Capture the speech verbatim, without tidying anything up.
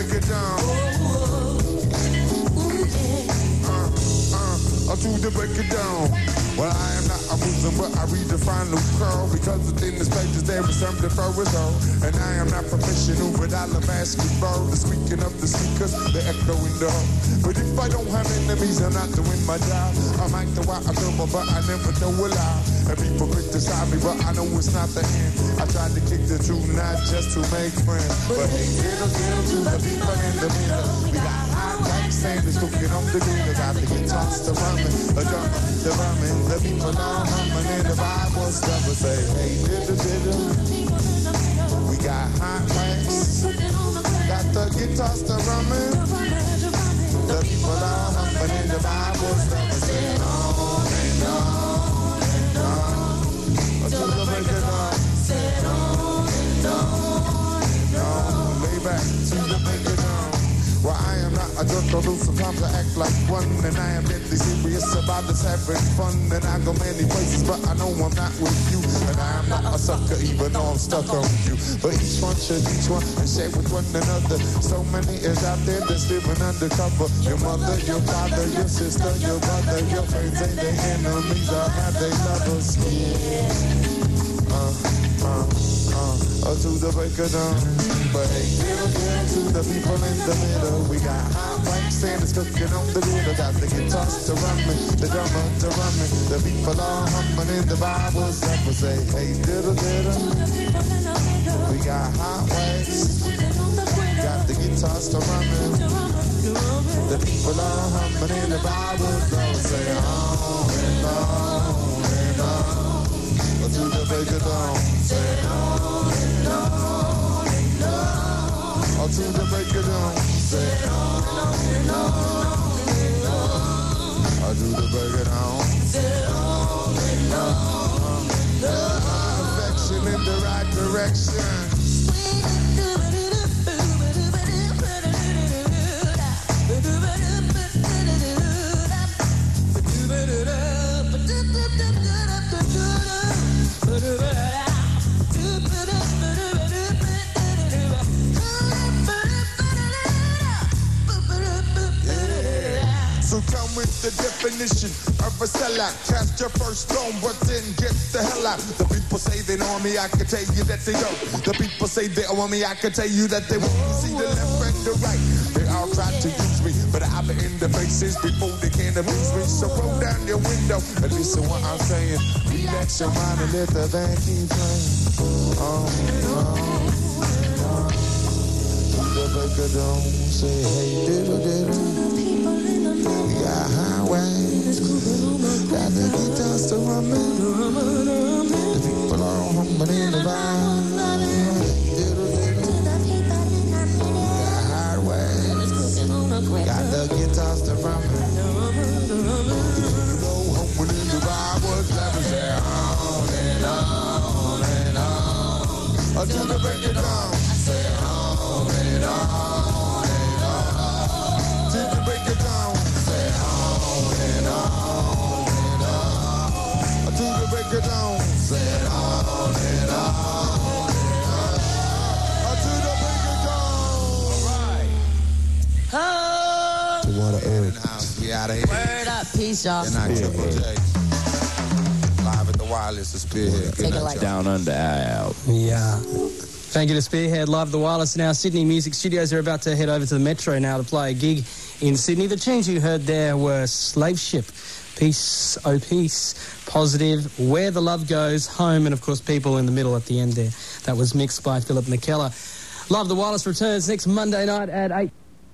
break it down. Uh, uh, or to the break it down. Well, I am not a Muslim, but I redefine the curl because within this page there is something for us all. And I am not professional, but I'll basketball. The squeaking of the speakers, the echo in the hall. But if I don't have enemies, I'm not doing my job. I might know why I come, but I never know a lie. And people criticize me, but I know it's not the end. I tried to kick the truth, not just to make friends. But hey, little, little to the people in the middle. We got hot like sanders cooking on the grill. Got the guitars, the ramen, the drummer, the ramen. The people are humming and the Bible stuff will say, hey, diddle, diddle. We got hot wax. Got the guitars, the ramen. The people are humming and the Bible stuff will say, on and on and on. Until the break of dawn. Say on and on and on. Lay back to the break of dawn. Well, I am not a drunk or loose, sometimes I act like one. And I am deadly serious about this having fun. And I go many places, but I know I'm not with you. And I am not a sucker, even though I'm stuck on you. But each one should each one and share with one another. So many is out there that's living undercover. Your mother, your father, your sister, your brother, your friends and their enemies are how they love us. Yeah. Uh, uh. Uh, or to the break of dawn. But hey, little, little to the people in the middle. We got hot wax Sanders cooking on the grill. Got the guitars to rumming, the drummer to rumming. The people are humming in the Bible stuff will say, hey, little, little. We got hot wax. Got the guitars to rumming. The people are humming in the Bible stuff will say, on and on and on. Or to the break of dawn. Say on and on and on. Or to the break of dawn. Say on and on and on. Or to the break of dawn. Say on and on and on. Affection in the right direction. So come with the definition of a sellout. Cast your first stone, but then get the hell out. The people say they know me, I can tell you that they don't. The people say they owe me, I can tell you that they won't. You see the left and the right, they all try to use me, but I've been in the faces before they can abuse me. So roll down your window and listen what I'm saying. Relax your mind and let the band keep playing. Oh, oh, oh. The break of dawn, say hey diddle diddle. We got highways, got the guitars to rumming. The people are humming in the vibe. Diddle diddle. We got highways, got the guitars to rumming. The people are humming in the vibe. What's left is there on and on and on. Until the break of dawn. Say on and on and on. Till the break of dawn. Say on and on and on. Till the break of dawn. Say on and on and on. Until the break of dawn. All right. Oh. The water in the house. We out of here. Word up. Peace, y'all. Good night, Triple J. Live at the Wireless, the Spearhead. Take it like Down under out. Yeah. Thank you to Spearhead, Live at the Wireless. Now, Sydney Music Studios are about to head over to the Metro now to play a gig in Sydney. The tunes you heard there were Slave Ship, Peace, Oh Peace, Positive, Where the Love Goes, Home, and, of course, People in the Middle at the end there. That was mixed by Philip McKellar. Live at the Wireless returns next Monday night at eight.